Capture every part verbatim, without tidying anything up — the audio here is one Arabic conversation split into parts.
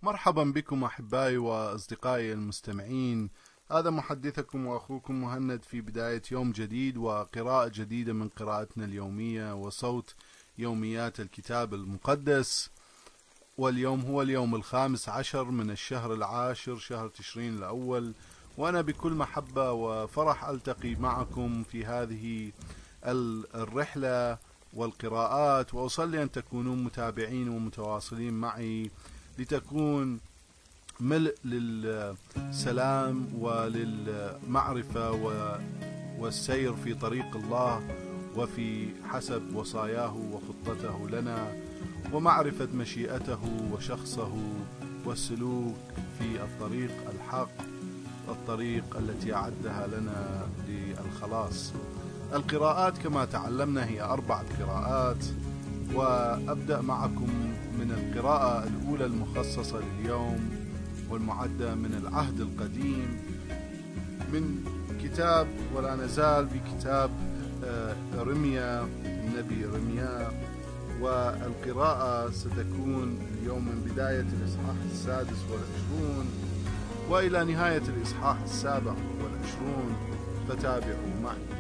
مرحبا بكم أحبائي وأصدقائي المستمعين. هذا محدثكم وأخوكم مهند في بداية يوم جديد وقراءة جديدة من قراءتنا اليومية وصوت يوميات الكتاب المقدس. واليوم هو اليوم الخامس عشر من الشهر العاشر، شهر تشرين الأول، وأنا بكل محبة وفرح ألتقي معكم في هذه الرحلة والقراءات، وأصلي أن تكونوا متابعين ومتواصلين معي لتكون ملء للسلام وللمعرفة والسير في طريق الله وفي حسب وصاياه وخطته لنا، ومعرفة مشيئته وشخصه والسلوك في الطريق الحق، الطريق التي أعدها لنا للخلاص. القراءات كما تعلمنا هي أربع قراءات، وأبدأ معكم من القراءة الأولى المخصصة لليوم والمعدة من العهد القديم من كتاب ولا نزال بكتاب إرميا، النبي إرميا. والقراءة ستكون اليوم من بداية الإصحاح السادس والعشرون وإلى نهاية الإصحاح السابع والعشرون، فتابعوا معي.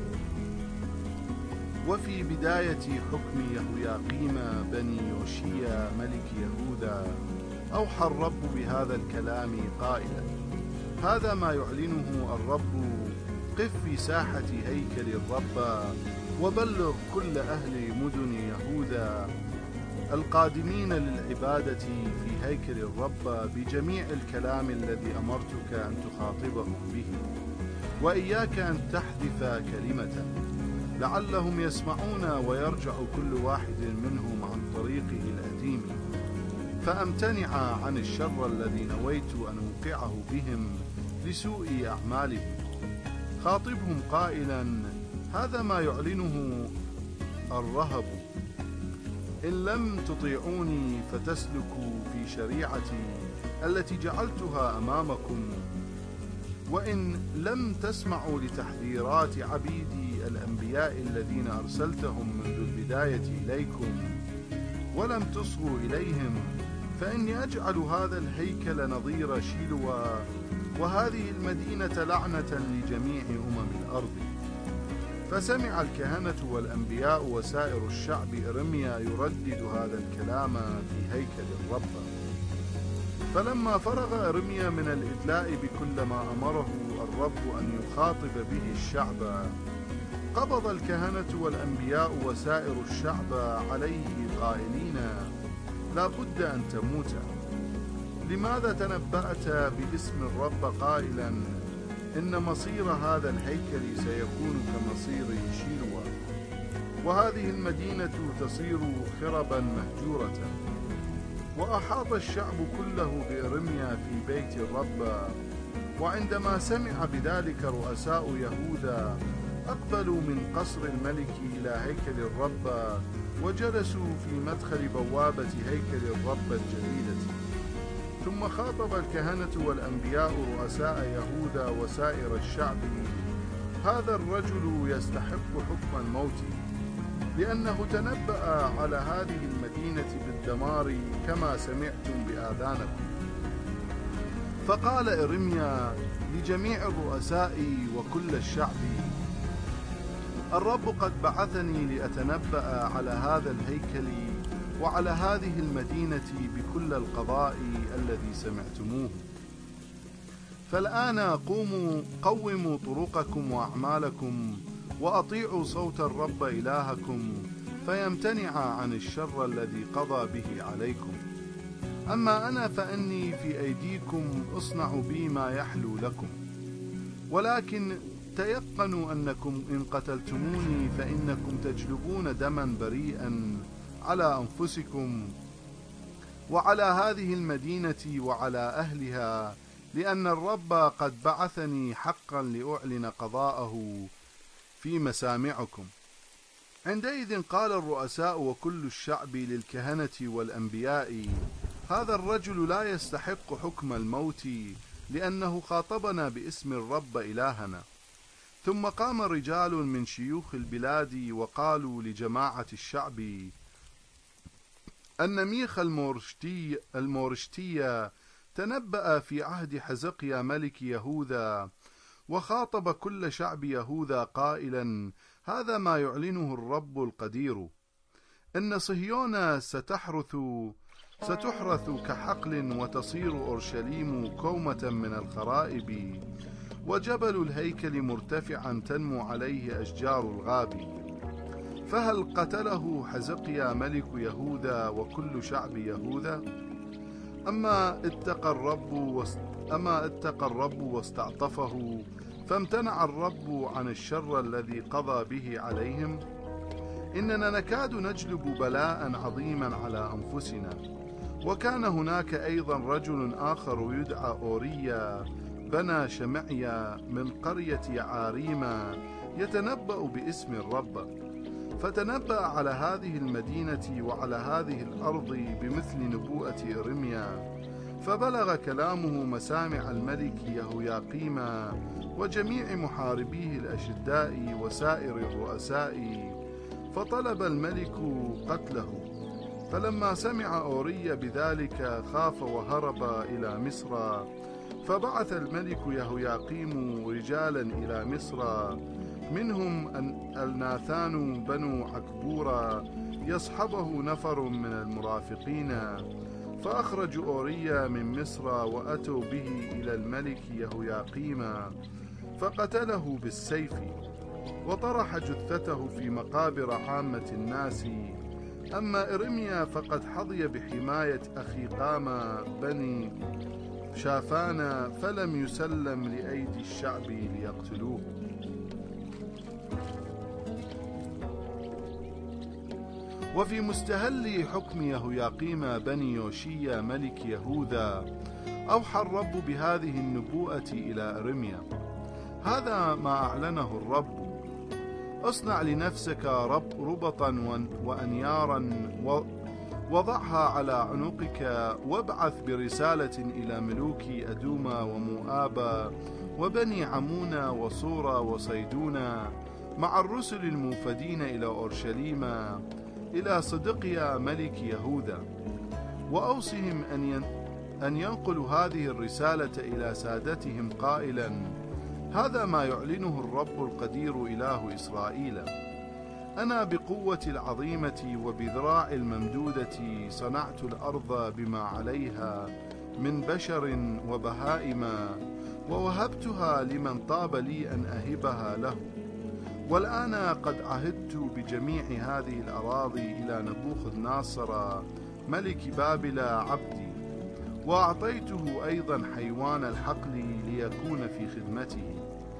وفي بداية حكم يهوياقيم بني يوشيا ملك يهوذا أوحى الرب بهذا الكلام قائلا: هذا ما يعلنه الرب، قف في ساحة هيكل الرب وبلغ كل أهل مدن يهوذا القادمين للعبادة في هيكل الرب بجميع الكلام الذي أمرتك أن تخاطبهم به، وإياك أن تحذف كلمة، لعلهم يسمعون ويرجع كل واحد منهم عن طريقه الأثيم، فأمتنع عن الشر الذي نويت أن أوقعه بهم لسوء أعمالهم. خاطبهم قائلا: هذا ما يعلنه الرهب، إن لم تطيعوني فتسلكوا في شريعتي التي جعلتها أمامكم، وإن لم تسمعوا لتحذيرات عبيدي الأنبياء الذين أرسلتهم منذ البداية إليكم ولم تصغوا إليهم، فإني أجعل هذا الهيكل نظير شيلوى وهذه المدينة لعنة لجميع أمم الأرض. فسمع الكهنة والأنبياء وسائر الشعب إرميا يردد هذا الكلام في هيكل الرب. فلما فرغ إرميا من الإدلاء بكل ما أمره الرب أن يخاطب به الشعب، قبض الكهنة والأنبياء وسائر الشعب عليه قائلين: لا بد أن تموت. لماذا تنبأت باسم الرب قائلا إن مصير هذا الهيكل سيكون كمصير شيلوى، وهذه المدينة تصير خربا مهجورة؟ وأحاط الشعب كله بإرميا في بيت الرب. وعندما سمع بذلك رؤساء يهوذا أقبلوا من قصر الملك إلى هيكل الرب، وجلسوا في مدخل بوابة هيكل الرب الجديدة. ثم خاطب الكهنة والأنبياء رؤساء يهوذا وسائر الشعب: هذا الرجل يستحق حكم الموت، لأنه تنبأ على هذه المدينة بالدمار كما سمعتم بآذانكم. فقال إرميا لجميع الرؤساء وكل الشعب: الرب قد بعثني لأتنبأ على هذا الهيكل وعلى هذه المدينة بكل القضاء الذي سمعتموه. فالآن قوموا قوموا طرقكم وأعمالكم، وأطيعوا صوت الرب إلهكم، فيمتنع عن الشر الذي قضى به عليكم. أما أنا فإني في أيديكم أصنع بي ما يحلو لكم، ولكن تيقنوا أنكم إن قتلتموني فإنكم تجلبون دما بريئا على أنفسكم وعلى هذه المدينة وعلى أهلها، لأن الرب قد بعثني حقا لأعلن قضاءه في مسامعكم. عندئذ قال الرؤساء وكل الشعب للكهنة والأنبياء: هذا الرجل لا يستحق حكم الموت، لأنه خاطبنا باسم الرب إلهنا. ثم قام رجال من شيوخ البلاد وقالوا لجماعة الشعب: أن ميخا المورشتي المورشتية تنبأ في عهد حزقيا ملك يهوذا، وخاطب كل شعب يهوذا قائلا: هذا ما يعلنه الرب القدير، إن صهيون ستحرث ستحرث كحقل، وتصير أورشليم كومة من الخرائب، وجبل الهيكل مرتفعا تنمو عليه أشجار الغاب. فهل قتله حزقيا ملك يهوذا وكل شعب يهوذا؟ أما اتقى الرب وست... أما اتقى الرب واستعطفه، فامتنع الرب عن الشر الذي قضى به عليهم. إننا نكاد نجلب بلاء عظيما على أنفسنا. وكان هناك أيضا رجل آخر يدعى أوريا بنى شمعيا من قرية عاريما يتنبأ باسم الرب، فتنبأ على هذه المدينة وعلى هذه الأرض بمثل نبوءة إرميا. فبلغ كلامه مسامع الملك يهوياقيم وجميع محاربيه الأشداء وسائر الرؤساء، فطلب الملك قتله. فلما سمع أوريا بذلك خاف وهرب إلى مصر. فبعث الملك يهوياقيم رجالا إلى مصر، منهم الناثان بنو عكبورا يصحبه نفر من المرافقين، فأخرجوا أوريا من مصر وأتوا به إلى الملك يهوياقيم، فقتله بالسيف، وطرح جثته في مقابر عامة الناس. أما إرميا فقد حظي بحماية أخي قام بني شافان، فلم يسلم لأيدي الشعب ليقتلوه. وفي مستهل حكم يهوياقيم بني يوشيا ملك يهوذا، أوحى الرب بهذه النبوءة إلى إرميا: هذا ما أعلنه الرب: اصنع لنفسك رب ربطا وأنيارا، وضعها على عنقك، وابعث برسالة إلى ملوك أدوم ومؤاب وبني عمون وصورة وصيدون، مع الرسل الموفدين إلى أورشليم، إلى صدقيا ملك يهوذا، وأوصهم أن أن ينقلوا هذه الرسالة إلى سادتهم قائلا: هذا ما يعلنه الرب القدير إله إسرائيل: أنا بقوتي العظيمة وبذراع الممدودة صنعت الأرض بما عليها من بشر وبهائم، ووهبتها لمن طاب لي أن أهبها له. والآن قد عهدت بجميع هذه الأراضي إلى نبوخذ ناصر ملك بابل عبدي، وأعطيته أيضا حيوان الحقل ليكون في خدمته،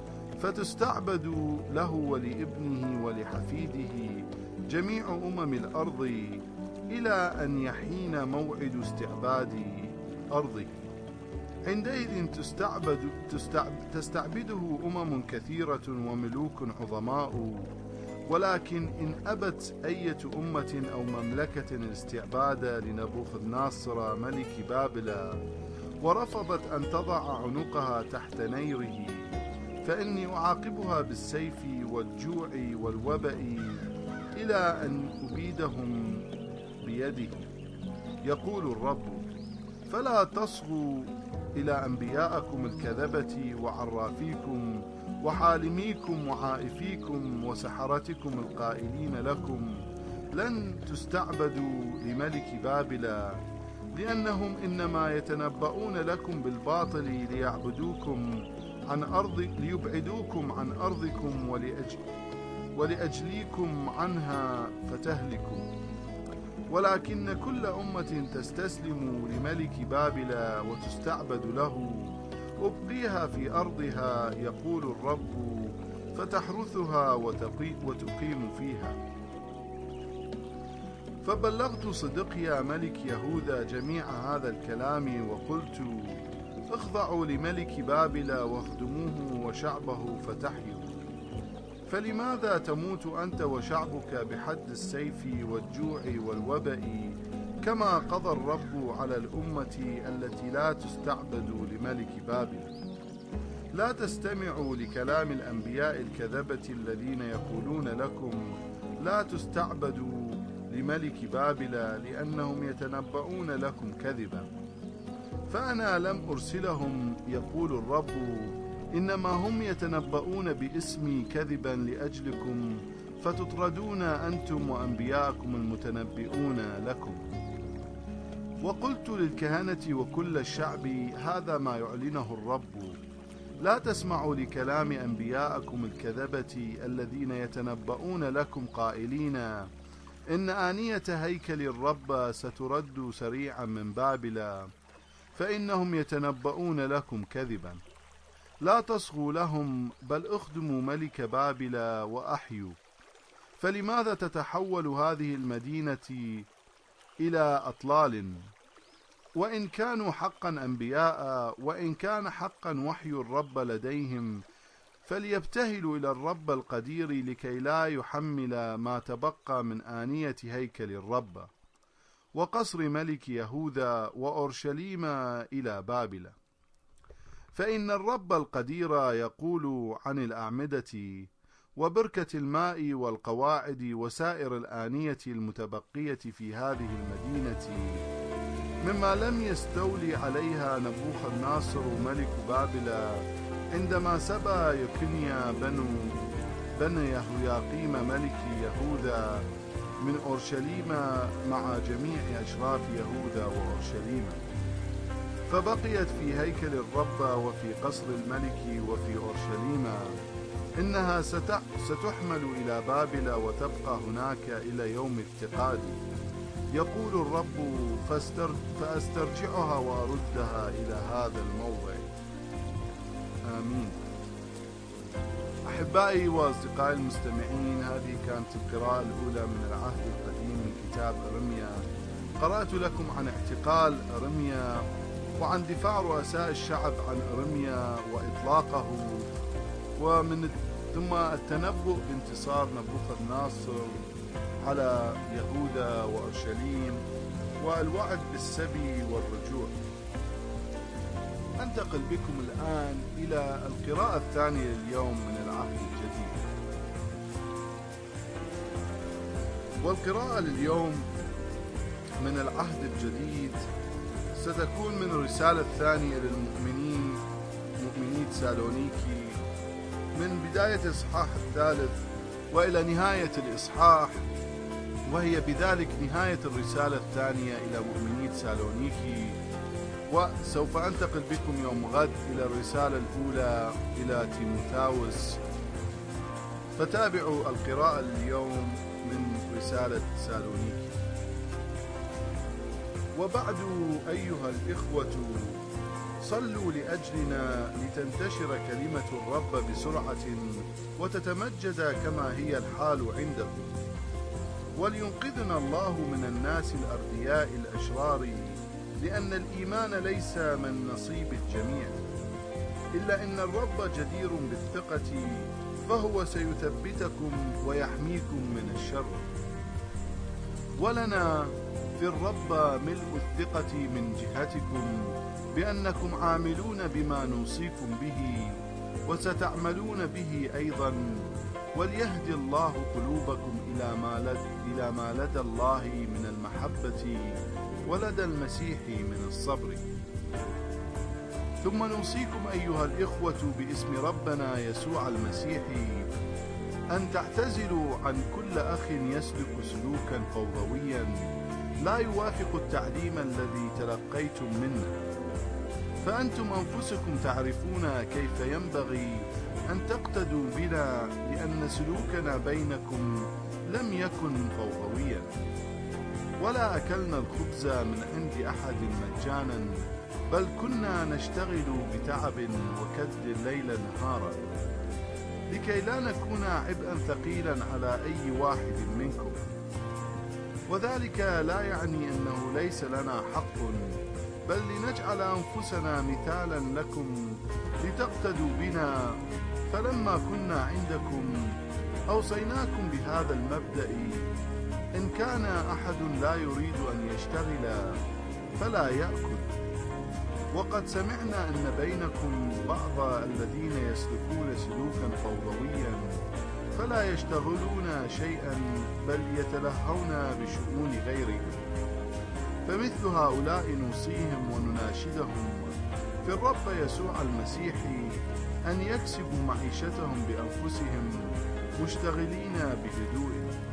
فتستعبد له ولابنه ولحفيده جميع أمم الأرض، إلى أن يحين موعد استعباد أرضه. عندئذ تستعبد تستعبده أمم كثيرة وملوك عظماء. ولكن إن أبت أية أمة أو مملكة الاستعباد لنبوخذ ناصر ملك بابل، ورفضت أن تضع عنقها تحت نيره، فإني أعاقبها بالسيف والجوع والوباء إلى أن أبيدهم بيده، يقول الرب. فلا تصغوا إلى أنبيائكم الكذبة وعرافيكم وحالميكم وعائفيكم وسحرتكم القائلين لكم: لن تستعبدوا لملك بابل، لأنهم إنما يتنبؤون لكم بالباطل ليعبدوكم عن أرض ليبعدوكم عن أرضكم ولأجل ولأجليكم عنها فتهلكوا. ولكن كل أمة تستسلم لملك بابل وتستعبد له أبقيها في أرضها، يقول الرب، فتحرثها وتقيم فيها. فبلغت صدقيا ملك يهوذا جميع هذا الكلام، وقلت: اخضعوا لملك بابل واخدموه وشعبه فتحيوا. فلماذا تموت أنت وشعبك بحد السيف والجوع والوباء، كما قضى الرب على الأمة التي لا تستعبد لملك بابل؟ لا تستمعوا لكلام الأنبياء الكذبة الذين يقولون لكم: لا تستعبدوا لملك بابل لأنهم يتنبؤون لكم كذبا. فأنا لم أرسلهم يقول الرب، إنما هم يتنبؤون باسمي كذبا لأجلكم، فتطردون أنتم وأنبياءكم المتنبئون لكم. وقلت للكهنة وكل الشعب: هذا ما يعلنه الرب، لا تسمعوا لكلام أنبياءكم الكذبة الذين يتنبؤون لكم قائلين: إن آنية هيكل الرب سترد سريعا من بابل، فإنهم يتنبؤون لكم كذبا. لا تصغوا لهم، بل اخدموا ملك بابل وأحيوا. فلماذا تتحول هذه المدينة إلى أطلال؟ وإن كانوا حقا أنبياء، وإن كان حقا وحي الرب لديهم، فليبتهلوا إلى الرب القدير لكي لا يحمل ما تبقى من آنية هيكل الرب وقصر ملك يهوذا وأورشليم إلى بابل. فإن الرب القدير يقول عن الأعمدة وبركة الماء والقواعد وسائر الآنية المتبقية في هذه المدينة مما لم يستولي عليها نبوخذ ناصر ملك بابل عندما سبى يكنيا بنو بن يهوياقيم ملك يهوذا من أورشليم مع جميع أشراف يهوذا وأورشليم، فبقيت في هيكل الرب وفي قصر الملك وفي أورشليم. إنها ستحمل إلى بابل وتبقى هناك إلى يوم افتقاد، يقول الرب، فأسترجعها وأردها إلى هذا الموضع. آمين. أحبائي وأصدقائي المستمعين، هذه كانت القراءة الأولى من العهد القديم من كتاب إرميا. قرأت لكم عن اعتقال إرميا وعن دفاع رؤساء الشعب عن إرميا وإطلاقه، ومن ثم التنبؤ بانتصار نبوخذ ناصر على يهوذا وأورشليم والوعد بالسبي والرجوع. أنتقل بكم الآن إلى القراءة الثانية لليوم من العهد الجديد. والقراءة لليوم من العهد الجديد ستكون من الرسالة الثانية للمؤمنين مؤمني سالونيكي، من بداية الإصحاح الثالث وإلى نهاية الإصحاح، وهي بذلك نهاية الرسالة الثانية إلى مؤمني سالونيكي. وسوف أنتقل بكم يوم غد إلى الرسالة الأولى إلى تيموثاوس، فتابعوا القراءة اليوم من رسالة سالونيكي. وبعد أيها الإخوة، صلوا لأجلنا لتنتشر كلمة الرب بسرعة وتتمجد كما هي الحال عندكم، ولينقذنا الله من الناس الأردياء الأشرار، لأن الإيمان ليس من نصيب الجميع، إلا إن الرب جدير بالثقة، فهو سيثبتكم ويحميكم من الشر. ولنا في الرب ملء الثقة من جهتكم بأنكم عاملون بما نوصيكم به وستعملون به أيضا، وليهدي الله قلوبكم إلى ما لد إلى ما لدى الله من المحبة ولدى المسيح من الصبر. ثم نوصيكم أيها الإخوة باسم ربنا يسوع المسيح أن تعتزلوا عن كل أخ يسلك سلوكا فوضويا لا يوافق التعليم الذي تلقيتم منه، فأنتم أنفسكم تعرفون كيف ينبغي أن تقتدوا بنا، لأن سلوكنا بينكم لم يكن فوضويا، ولا أكلنا الخبز من عند أحد مجانا، بل كنا نشتغل بتعب وكد ليلا نهارا، لكي لا نكون عبئا ثقيلا على أي واحد منكم. وذلك لا يعني أنه ليس لنا حق، بل لنجعل أنفسنا مثالا لكم لتقتدوا بنا. فلما كنا عندكم أوصيناكم بهذا المبدأ: إن كان أحد لا يريد أن يشتغل فلا يأكل. وقد سمعنا أن بينكم بعض الذين يسلكون سلوكا فوضويا، فلا يشتغلون شيئا بل يتلهون بشؤون غيرهم. فمثل هؤلاء نوصيهم ونناشدهم في الرب يسوع المسيح أن يكسبوا معيشتهم بأنفسهم مشتغلين بهدوء.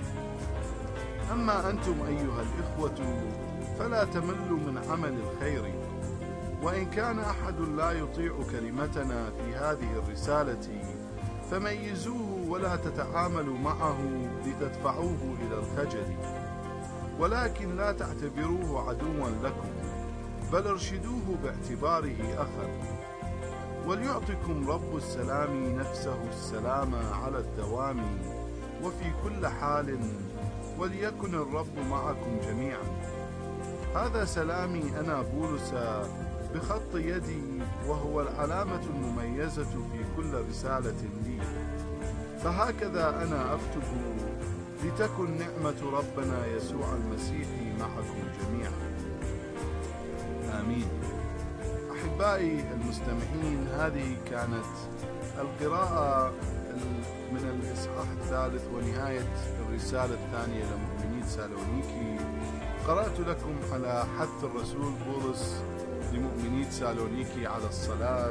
أما أنتم أيها الإخوة فلا تملوا من عمل الخير، وإن كان أحد لا يطيع كلمتنا في هذه الرسالة فميزوه ولا تتعاملوا معه لتدفعوه إلى الخجل، ولكن لا تعتبروه عدوا لكم بل ارشدوه باعتباره أخا. وليعطكم رب السلام نفسه السلام على الدوام وفي كل حال، وليكن الرب معكم جميعا. هذا سلامي أنا بولس بخط يدي، وهو العلامة المميزة في كل رسالة لي. فهكذا أنا أكتب، لتكن نعمة ربنا يسوع المسيح معكم جميعا. آمين. أحبائي المستمعين، هذه كانت القراءة من الإصحاح الثالث ونهاية الرسالة الثانية لمؤمني سالونيكي. قرأت لكم على حث الرسول بولس لمؤمني سالونيكي على الصلاة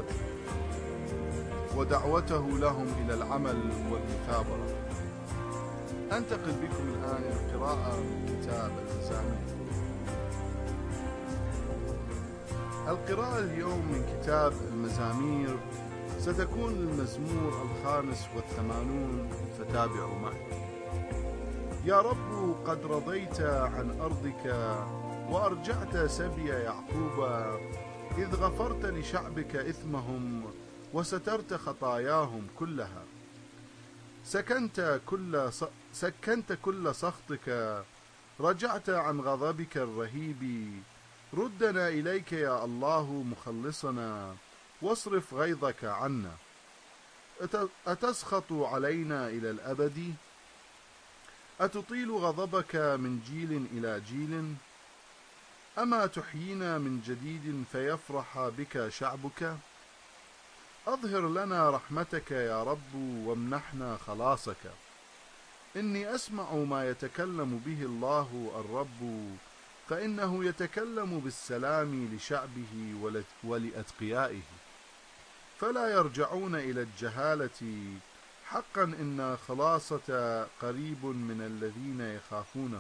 ودعوته لهم إلى العمل والمثابرة. أنتقل بكم الآن إلى القراءة من كتاب المزامير. القراءة اليوم من كتاب المزامير ستكون المزمور الخامس والثمانون، فتابعوا معي. يا رب قد رضيت عن أرضك وأرجعت سبي يعقوب، إذ غفرت لشعبك إثمهم وسترت خطاياهم كلها. سكنت كل ص... سكنت كل سخطك، رجعت عن غضبك الرهيب. ردنا إليك يا الله مخلصنا، واصرف غيظك عنا. أتسخط علينا إلى الأبد؟ أتطيل غضبك من جيل إلى جيل؟ أما تحيينا من جديد فيفرح بك شعبك؟ أظهر لنا رحمتك يا رب وامنحنا خلاصك. إني أسمع ما يتكلم به الله الرب، فإنه يتكلم بالسلام لشعبه ولأتقيائه، فلا يرجعون إلى الجهالة. حقا إن خلاصة قريب من الذين يخافونه،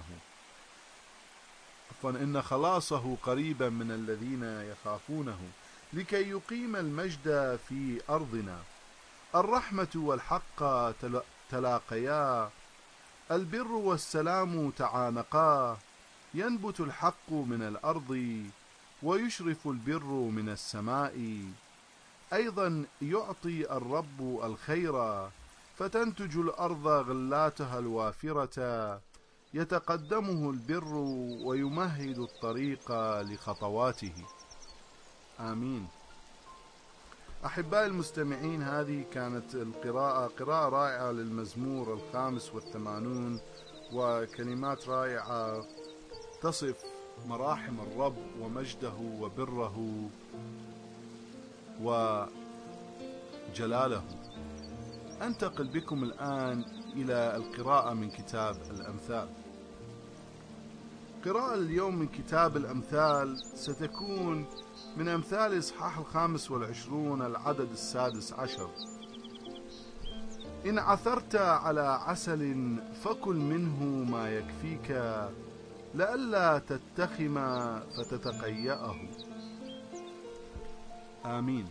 فإن خلاصه قريبا من الذين يخافونه، لكي يقيم المجد في أرضنا. الرحمة والحق تلاقيا، البر والسلام تعانقا. ينبت الحق من الأرض ويشرف البر من السماء. أيضا يعطي الرب الخير، فتنتج الأرض غلاتها الوافرة. يتقدمه البر ويمهد الطريق لخطواته. آمين. أحبائي المستمعين، هذه كانت القراءة قراءة رائعة للمزمور الخامس والثمانون، وكلمات رائعة تصف مراحم الرب ومجده وبره وجلاله. أنتقل بكم الآن إلى القراءة من كتاب الأمثال. قراءة اليوم من كتاب الأمثال ستكون من أمثال إصحاح الخامس والعشرون العدد السادس عشر. إن عثرت على عسل فكل منه ما يكفيك، لئلا تتخم فتتقيأه. آمين.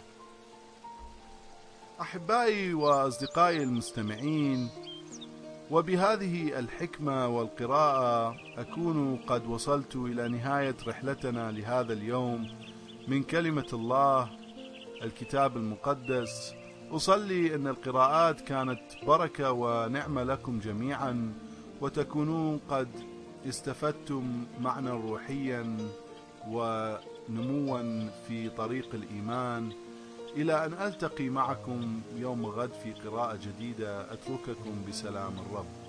أحبائي وأصدقائي المستمعين، وبهذه الحكمة والقراءة أكون قد وصلت إلى نهاية رحلتنا لهذا اليوم من كلمة الله الكتاب المقدس. أصلي أن القراءات كانت بركة ونعمة لكم جميعا، وتكونون قد استفدتم معنى روحيا ونموا في طريق الإيمان. إلى أن ألتقي معكم يوم غد في قراءة جديدة، أترككم بسلام الرب.